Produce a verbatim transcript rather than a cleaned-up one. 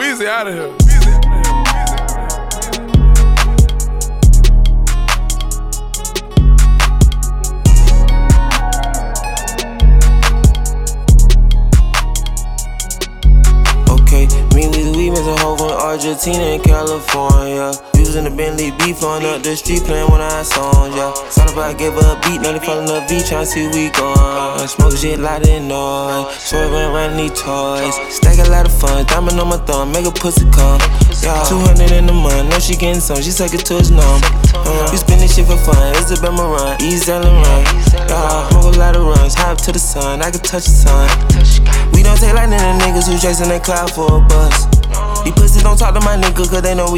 Weezy out of here. Okay, me with we miss a hoe from Argentina and California. We was in the Bentley beef on up the street playing one of our songs, yeah. Thought about gave her a beat, now they falling up V, tryna see we gone. Smoke shit loud and noise, swerving around these toys. Stack a lot of fun, diamond on my thumb, make a pussy come. Yeah, two hundred in the month, know she getting some, she suck it to his numb. Uh, we spend this shit for fun, it's a Bama run, ease down the run. Yeah, smoke a lot of runs, high up to the sun, I can touch the sun. We don't take like none of niggas who chasing that cloud for a bus. These pussies don't talk to my nigga cause they know we